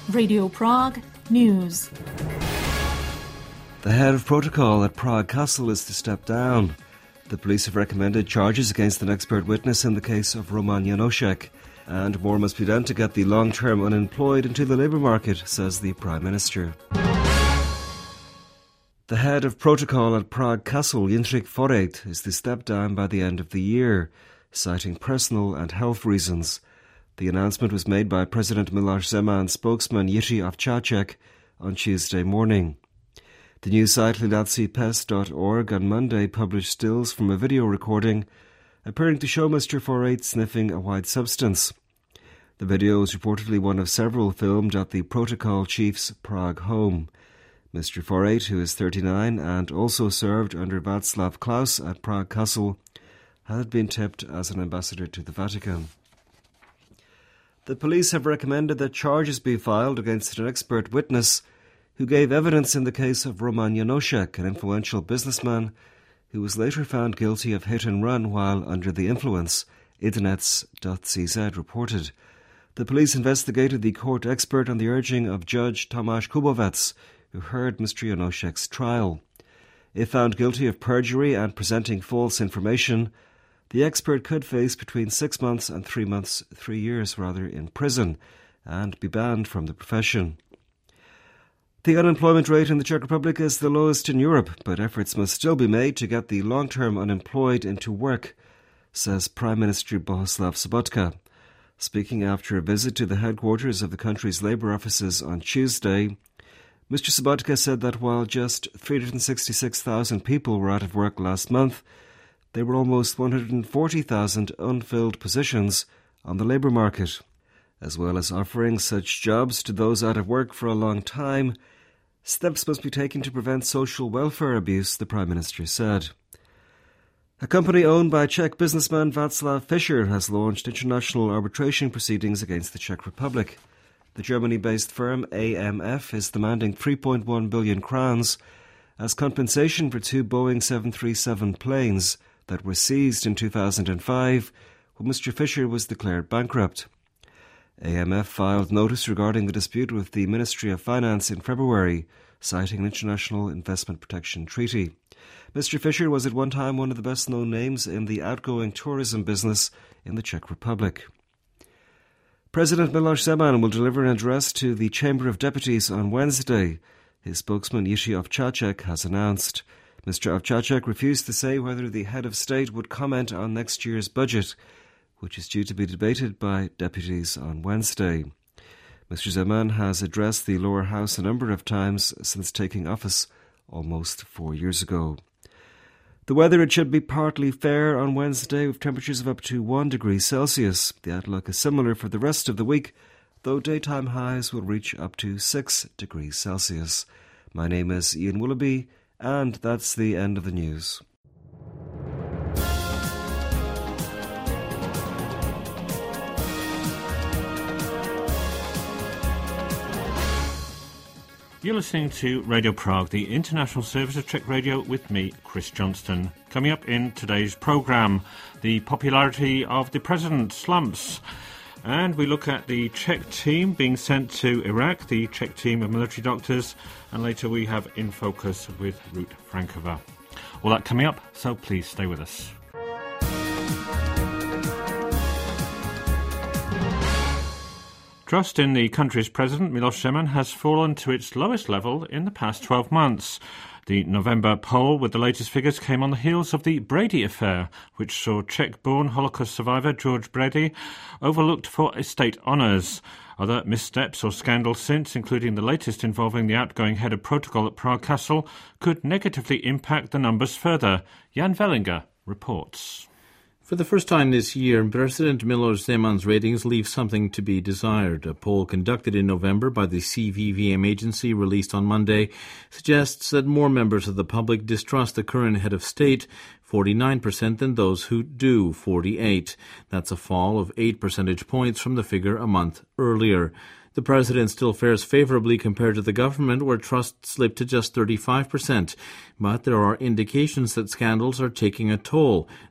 Radio Prague News. The head of protocol at Prague Castle is to step down. The police have recommended charges against an expert witness in the case of Roman Janošek, and more must be done to get the long-term unemployed into the labour market, says the Prime Minister. The head of protocol at Prague Castle, Jindřich Forejt, is to step down by the end of the year, citing personal and health reasons. The announcement was made by President Miloš Zeman spokesman Jiří Ovčáček on Tuesday morning. The news site hledací.pes.org on Monday published stills from a video recording appearing to show Mr. Forejt sniffing a white substance. The video is reportedly one of several filmed at the protocol chief's Prague home. Mr. Forejt, who is 39 and also served under Václav Klaus at Prague Castle, had been tipped as an ambassador to the Vatican. The police have recommended that charges be filed against an expert witness who gave evidence in the case of Roman Janošek, an influential businessman who was later found guilty of hit and run while under the influence, Idnec.cz reported. The police investigated the court expert on the urging of Judge Tomáš Kubovec, who heard Mr. Janošek's trial. If found guilty of perjury and presenting false information, the expert could face between 6 months and 3 years in prison and be banned from the profession. The unemployment rate in the Czech Republic is the lowest in Europe, but efforts must still be made to get the long-term unemployed into work, says Prime Minister Bohuslav Sobotka. Speaking after a visit to the headquarters of the country's labour offices on Tuesday, Mr. Sobotka said that while just 366,000 people were out of work last month, there were almost 140,000 unfilled positions on the labour market. As well as offering such jobs to those out of work for a long time, steps must be taken to prevent social welfare abuse, the Prime Minister said. A company owned by Czech businessman Václav Fischer has launched international arbitration proceedings against the Czech Republic. The Germany-based firm AMF is demanding 3.1 billion crowns as compensation for 2 Boeing 737 planes that were seized in 2005 when Mr. Fischer was declared bankrupt. AMF filed notice regarding the dispute with the Ministry of Finance in February, citing an international investment protection treaty. Mr. Fischer was at one time one of the best-known names in the outgoing tourism business in the Czech Republic. President Miloš Zeman will deliver an address to the Chamber of Deputies on Wednesday, his spokesman Jiří Ovčáček has announced. Mr. Ovčáček refused to say whether the head of state would comment on next year's budget, which is due to be debated by deputies on Wednesday. Mr. Zeman has addressed the lower house a number of times since taking office almost 4 years ago. The weather, it should be partly fair on Wednesday with temperatures of up to 1 degree Celsius. The outlook is similar for the rest of the week, though daytime highs will reach up to 6 degrees Celsius. My name is Ian Willoughby, and that's the end of the news. You're listening to Radio Prague, the international service of Czech radio, with me, Chris Johnston. Coming up in today's programme, the popularity of the president slumps. And we look at the Czech team being sent to Iraq, the Czech team of military doctors. And later we have In Focus with Ruth Frankova. All that coming up, so please stay with us. Trust in the country's president, Miloš Zeman, has fallen to its lowest level in the past 12 months. The November poll with the latest figures came on the heels of the Brady affair, which saw Czech-born Holocaust survivor George Brady overlooked for estate honours. Other missteps or scandals since, including the latest involving the outgoing head of protocol at Prague Castle, could negatively impact the numbers further. Jan Vellinger reports. For the first time this year, President Miloš Zeman's ratings leave something to be desired. A poll conducted in November by the CVVM agency, released on Monday, suggests that more members of the public distrust the current head of state, 49%, than those who do, 48%. That's a fall of 8 percentage points from the figure a month earlier. The president still fares favorably compared to the government, where trust slipped to just 35%. But there are indications that scandals are taking a toll.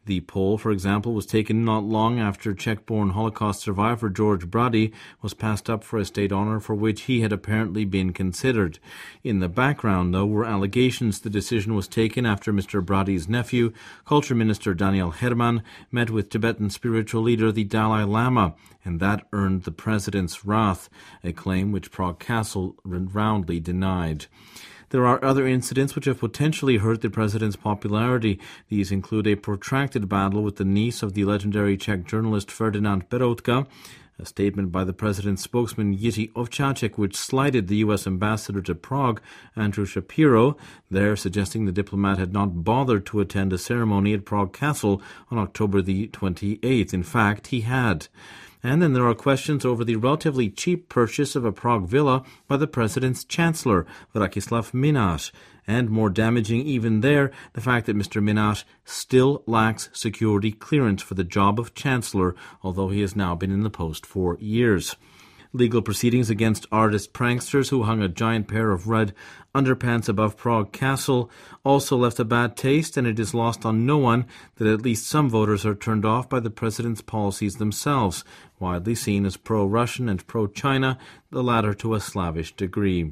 The poll, for example, was taken not long after Czech-born Holocaust survivor George Brady was passed up for a state honour for which he had apparently been considered. In the background, though, were allegations the decision was taken after Mr. Brady's nephew, Culture Minister Daniel Herman, met with Tibetan spiritual leader the Dalai Lama, and that earned the president's wrath, a claim which Prague Castle roundly denied. There are other incidents which have potentially hurt the president's popularity. These include a protracted battle with the niece of the legendary Czech journalist Ferdinand Peroutka, a statement by the president's spokesman Jiří Ovčáček which slighted the U.S. ambassador to Prague, Andrew Shapiro, there suggesting the diplomat had not bothered to attend a ceremony at Prague Castle on October the 28th. In fact, he had. And then there are questions over the relatively cheap purchase of a Prague villa by the president's chancellor, Vračislav Minář. And more damaging even there, the fact that Mr. Minář still lacks security clearance for the job of chancellor, although he has now been in the post for years. Legal proceedings against artist pranksters who hung a giant pair of red underpants above Prague Castle also left a bad taste, and it is lost on no one that at least some voters are turned off by the president's policies themselves, widely seen as pro-Russian and pro-China, the latter to a Slavish degree.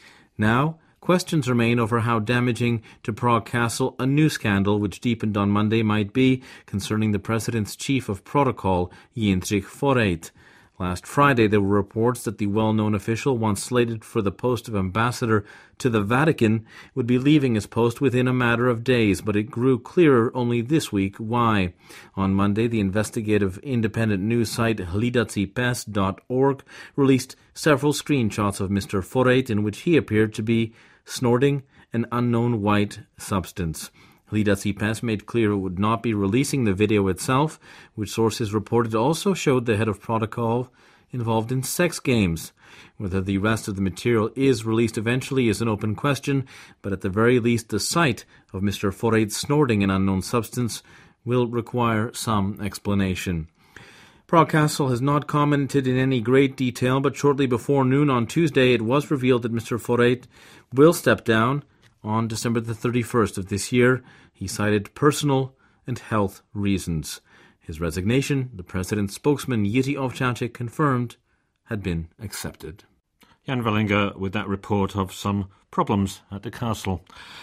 Now, questions remain over how damaging to Prague Castle a new scandal which deepened on Monday might be concerning the president's chief of protocol, Jindřich Forejt. Last Friday, there were reports that the well-known official, once slated for the post of ambassador to the Vatican, would be leaving his post within a matter of days, but it grew clearer only this week why. On Monday, the investigative independent news site hlídací-pes.org released several screenshots of Mr. Forejt in which he appeared to be snorting an unknown white substance. Hlídací-pes made clear it would not be releasing the video itself, which sources reported also showed the head of protocol involved in sex games. Whether the rest of the material is released eventually is an open question, but at the very least the sight of Mr. Forejt snorting an unknown substance will require some explanation. Prague Castle has not commented in any great detail, but shortly before noon on Tuesday it was revealed that Mr. Forejt will step down on December the 31st of this year. He cited personal and health reasons. His resignation, the president's spokesman Jiří Ovčáček confirmed, had been accepted. Jan Vellinger with that report of some problems at the castle.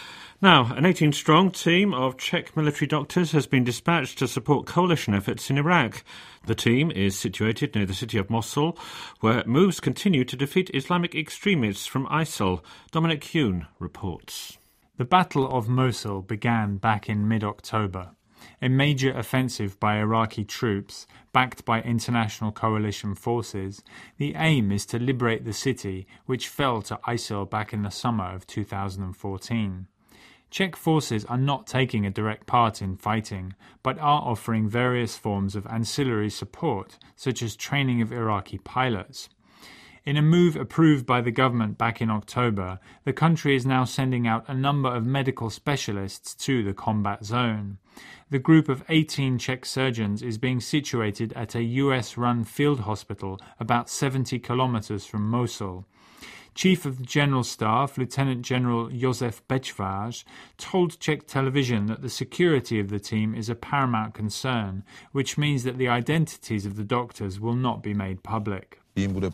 Now, an 18-strong team of Czech military doctors has been dispatched to support coalition efforts in Iraq. The team is situated near the city of Mosul, where moves continue to defeat Islamic extremists from ISIL. Dominic Huhn reports. The Battle of Mosul began back in mid-October. A major offensive by Iraqi troops, backed by international coalition forces. The aim is to liberate the city, which fell to ISIL back in the summer of 2014. Czech forces are not taking a direct part in fighting, but are offering various forms of ancillary support, such as training of Iraqi pilots. In a move approved by the government back in October, the country is now sending out a number of medical specialists to the combat zone. The group of 18 Czech surgeons is being situated at a US-run field hospital about 70 kilometers from Mosul. Chief of the General Staff, Lieutenant General Josef Bečvář, told Czech television that the security of the team is a paramount concern, which means that the identities of the doctors will not be made public. The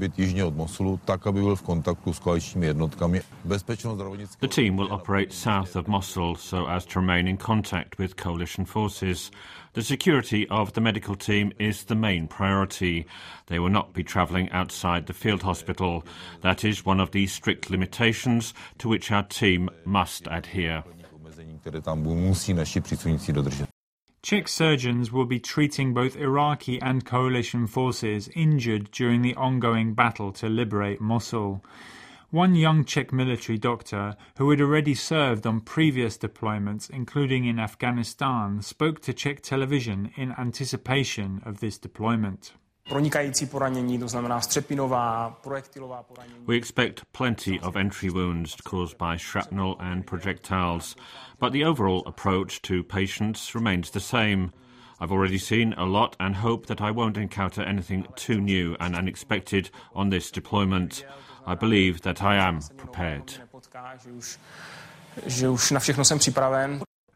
team will operate south of Mosul so as to remain in contact with coalition forces. The security of the medical team is the main priority. They will not be travelling outside the field hospital. That is one of the strict limitations to which our team must adhere. Czech surgeons will be treating both Iraqi and coalition forces injured during the ongoing battle to liberate Mosul. One young Czech military doctor, who had already served on previous deployments, including in Afghanistan, spoke to Czech television in anticipation of this deployment. We expect plenty of entry wounds caused by shrapnel and projectiles, but the overall approach to patients remains the same. I've already seen a lot and hope that I won't encounter anything too new and unexpected on this deployment. I believe that I am prepared.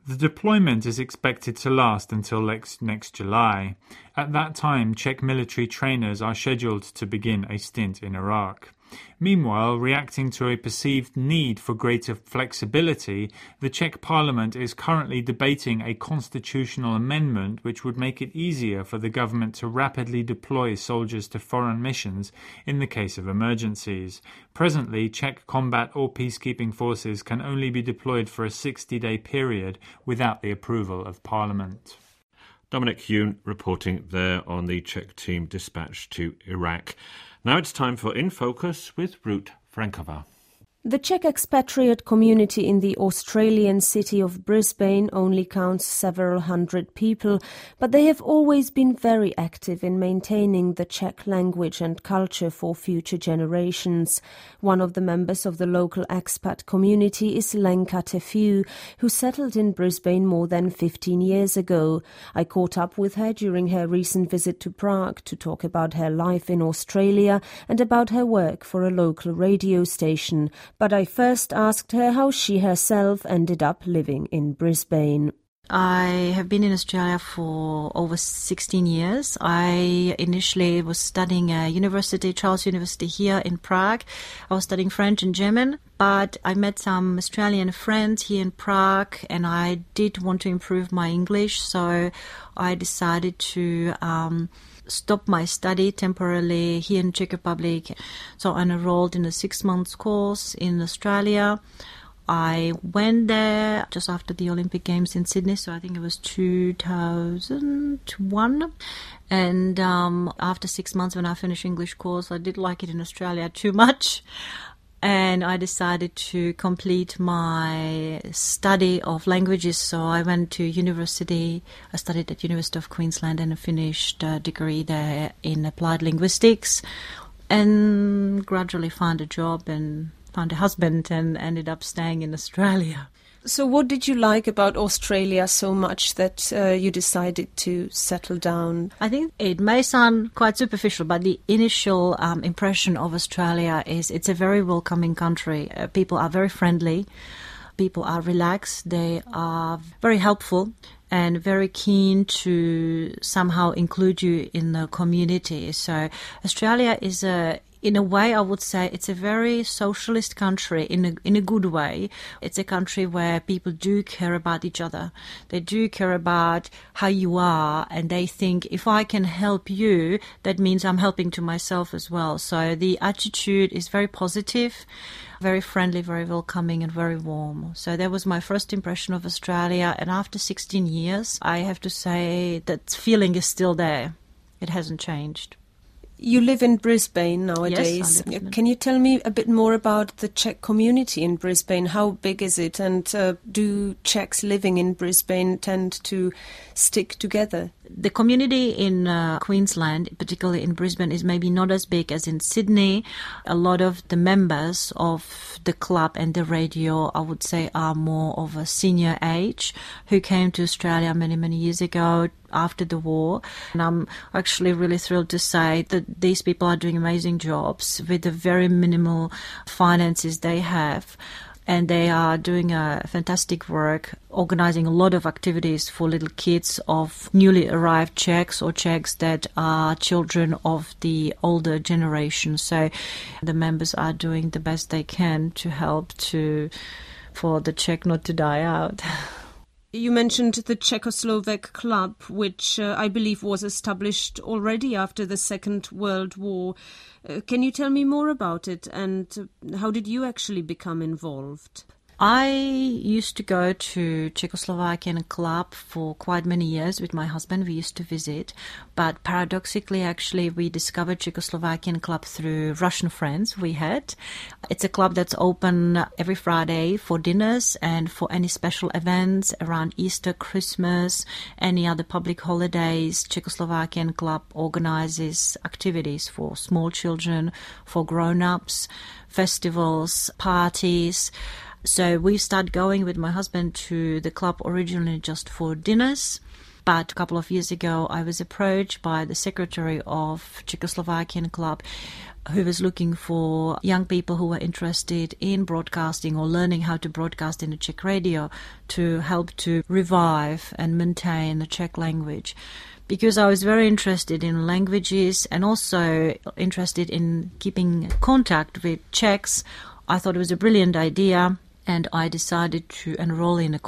The deployment is expected to last until next July. At that time, Czech military trainers are scheduled to begin a stint in Iraq. Meanwhile, reacting to a perceived need for greater flexibility, the Czech Parliament is currently debating a constitutional amendment which would make it easier for the government to rapidly deploy soldiers to foreign missions in the case of emergencies. Presently, Czech combat or peacekeeping forces can only be deployed for a 60-day period without the approval of Parliament. Dominic Yoon reporting there on the Czech team dispatched to Iraq. Now it's time for In Focus with Ruth Frankova. The Czech expatriate community in the Australian city of Brisbane only counts several hundred people, but they have always been very active in maintaining the Czech language and culture for future generations. One of the members of the local expat community is Lenka Tefiu, who settled in Brisbane more than 15 years ago. I caught up with her during her recent visit to Prague to talk about her life in Australia and about her work for a local radio station. But I first asked her how she herself ended up living in Brisbane. I have been in Australia for over 16 years. I initially was studying at Charles University here in Prague. I was studying French and German, but I met some Australian friends here in Prague and I did want to improve my English, so I decided to stop my study temporarily here in Czech Republic. So I enrolled in a 6-month course in Australia. I went there just after the Olympic Games in Sydney, so I think it was 2001. And after 6 months when I finished English course, I did like it in Australia too much. And I decided to complete my study of languages. So I went to university. I studied at University of Queensland and finished a degree there in applied linguistics, and gradually found a job and found a husband and ended up staying in Australia. So what did you like about Australia so much that you decided to settle down? I think it may sound quite superficial, but the initial impression of Australia is it's a very welcoming country. People are very friendly. People are relaxed. They are very helpful and very keen to somehow include you in the community. So Australia is in a way, I would say it's a very socialist country in a good way. It's a country where people do care about each other. They do care about how you are, and they think if I can help you, that means I'm helping to myself as well. So the attitude is very positive, very friendly, very welcoming and very warm. So that was my first impression of Australia. And after 16 years, I have to say that feeling is still there. It hasn't changed. You live in Brisbane nowadays. Yes, Can you tell me a bit more about the Czech community in Brisbane? How big is it? And do Czechs living in Brisbane tend to stick together? The community in Queensland, particularly in Brisbane, is maybe not as big as in Sydney. A lot of the members of the club and the radio, I would say, are more of a senior age who came to Australia many, many years ago after the war. And I'm actually really thrilled to say that these people are doing amazing jobs with the very minimal finances they have. And they are doing a fantastic work, organizing a lot of activities for little kids of newly arrived Czechs or Czechs that are children of the older generation. So the members are doing the best they can to help for the Czech not to die out. You mentioned the Czechoslovak Club, which I believe was established already after the Second World War. Can you tell me more about it, and how did you actually become involved? I used to go to Czechoslovakian club for quite many years with my husband. We used to visit, but paradoxically, actually, we discovered Czechoslovakian club through Russian friends we had. It's a club that's open every Friday for dinners and for any special events around Easter, Christmas, any other public holidays. Czechoslovakian club organizes activities for small children, for grown-ups, festivals, parties. So we started going with my husband to the club originally just for dinners, But a couple of years ago, I was approached by the secretary of Czechoslovakian club who was looking for young people who were interested in broadcasting or learning how to broadcast in the Czech radio to help to revive and maintain the Czech language. Because I was very interested in languages and also interested in keeping contact with Czechs, I thought it was a brilliant idea, and I decided to enroll in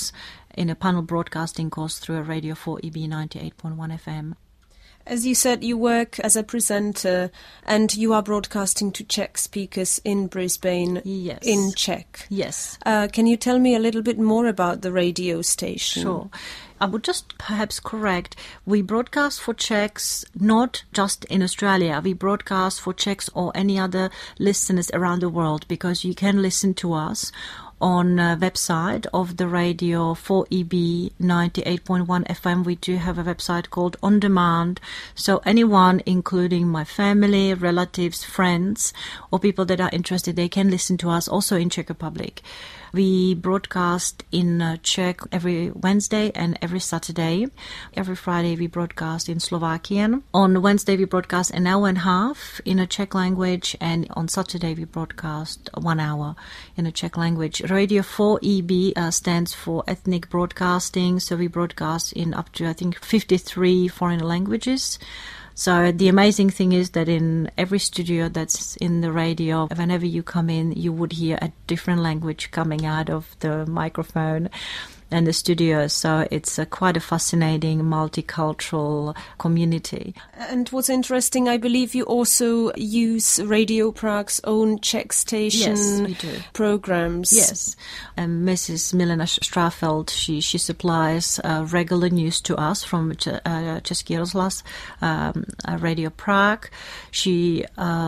a panel broadcasting course through a Radio 4EB 98.1 FM. As you said, you work as a presenter and you are broadcasting to Czech speakers in Brisbane. Yes. In Czech. Yes. Can you tell me a little bit more about the radio station? Sure. I would just perhaps correct, we broadcast for Czechs not just in Australia. We broadcast for Czechs or any other listeners around the world, because you can listen to us on a website of the Radio 4EB 98.1 FM. We do have a website called On Demand. So anyone, including my family, relatives, friends, or people that are interested, they can listen to us also in Czech Republic. We broadcast in Czech every Wednesday and every Saturday. Every Friday we broadcast in Slovakian. On Wednesday we broadcast an hour and a half in a Czech language, and on Saturday we broadcast 1 hour in a Czech language. Radio 4EB stands for Ethnic Broadcasting, so we broadcast in up to, I think, 53 foreign languages. So the amazing thing is that in every studio that's in the radio, whenever you come in, you would hear a different language coming out of the microphone and the studio. So it's quite a fascinating multicultural community. And what's interesting, I believe you also use Radio Prague's own Czech station. Yes, we do. Programs. Yes. Mrs. Milena Strafeld, she supplies regular news to us from Český rozhlas, Radio Prague. She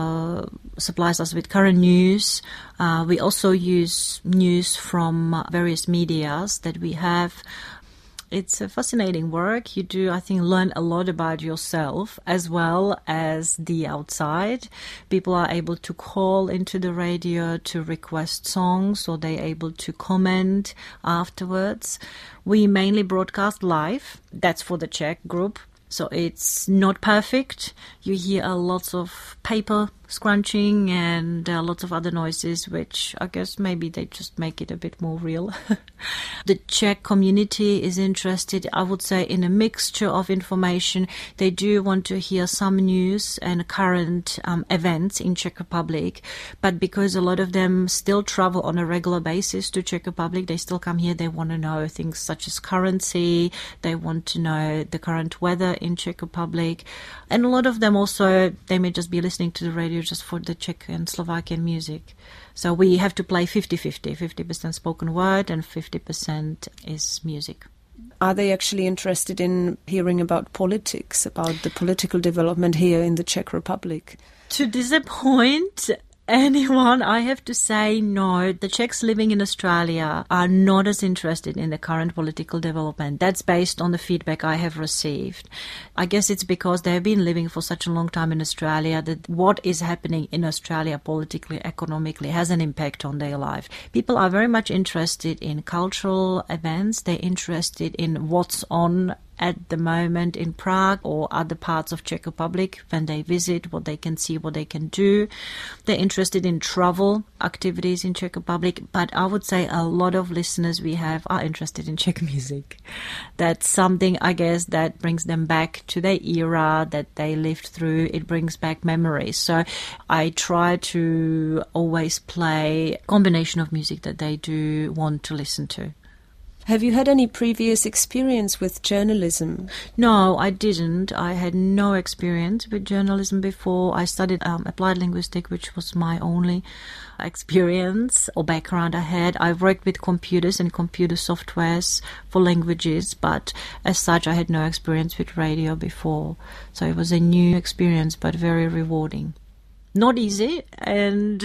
supplies us with current news. We also use news from various medias that we have. It's a fascinating work. You do, I think, learn a lot about yourself as well as the outside. People are able to call into the radio to request songs, or they're able to comment afterwards. We mainly broadcast live. That's for the Czech group. So it's not perfect. You hear lots of paper scrunching and lots of other noises, which I guess maybe they just make it a bit more real. The Czech community is interested, I would say, in a mixture of information. They do want to hear some news and current events in Czech Republic, but because a lot of them still travel on a regular basis to Czech Republic, they still come here. They want to know things such as currency. They want to know the current weather in Czech Republic. And a lot of them also, they may just be listening to the radio just for the Czech and Slovakian music. So we have to play 50-50, 50% spoken word and 50% is music. Are they actually interested in hearing about politics, about the political development here in the Czech Republic? To disappoint anyone, I have to say no. The Czechs living in Australia are not as interested in the current political development. That's based on the feedback I have received. I guess it's because they have been living for such a long time in Australia that what is happening in Australia politically, economically has an impact on their life. People are very much interested in cultural events. They're interested in what's on at the moment in Prague or other parts of Czech Republic when they visit, what they can see, what they can do. They're interested in travel activities in Czech Republic, but I would say a lot of listeners we have are interested in Czech music. That's something, I guess, that brings them back to their era that they lived through. It brings back memories. So I try to always play a combination of music that they do want to listen to. Have you had any previous experience with journalism? No, I didn't. I had no experience with journalism before. I studied applied linguistics, which was my only experience or background I had. I worked with computers and computer softwares for languages, but as such I had no experience with radio before. So it was a new experience, but very rewarding. Not easy, and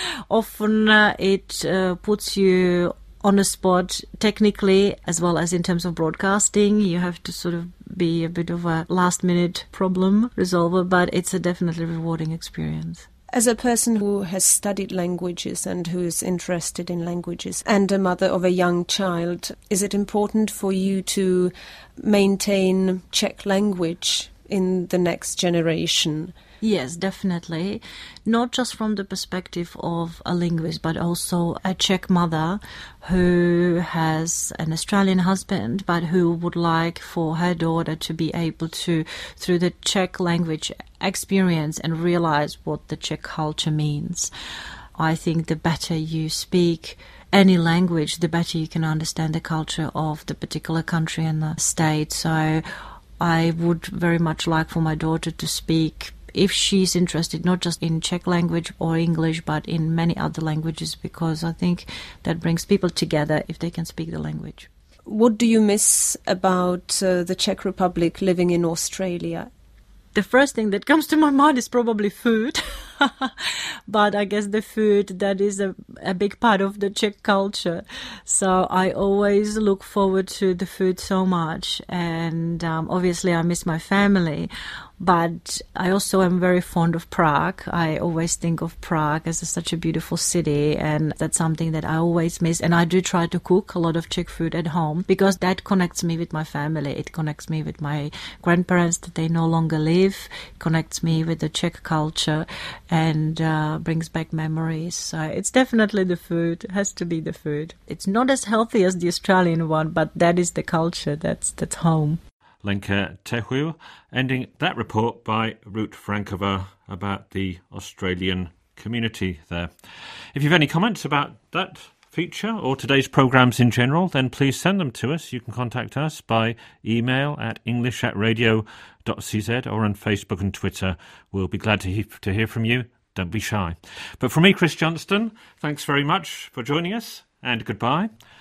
often it puts you on the spot technically as well as in terms of broadcasting. You have to sort of be a bit of a last minute problem resolver, but it's a definitely rewarding experience. As a person who has studied languages and who is interested in languages and a mother of a young child, is it important for you to maintain Czech language in the next generation? Yes, definitely. Not just from the perspective of a linguist, but also a Czech mother who has an Australian husband, but who would like for her daughter to be able to, through the Czech language, experience and realize what the Czech culture means. I think the better you speak any language, the better you can understand the culture of the particular country and the state. So I would very much like for my daughter to speak, if she's interested, not just in Czech language or English, but in many other languages, because I think that brings people together if they can speak the language. What do you miss about the Czech Republic living in Australia? The first thing that comes to my mind is probably food. But I guess the food, that is a big part of the Czech culture. So I always look forward to the food so much. And obviously I miss my family. But I also am very fond of Prague. I always think of Prague as such a beautiful city, and that's something that I always miss. And I do try to cook a lot of Czech food at home because that connects me with my family. It connects me with my grandparents that they no longer live. It connects me with the Czech culture and brings back memories. So it's definitely the food. It has to be the food. It's not as healthy as the Australian one, but that is the culture. That's home. Lenka Tehu, ending that report by Ruth Frankova about the Australian community there. If you've any comments about that feature or today's programmes in general, then please send them to us. You can contact us by email at english@radio.cz or on Facebook and Twitter. We'll be glad to hear from you. Don't be shy. But from me, Chris Johnston, thanks very much for joining us and goodbye.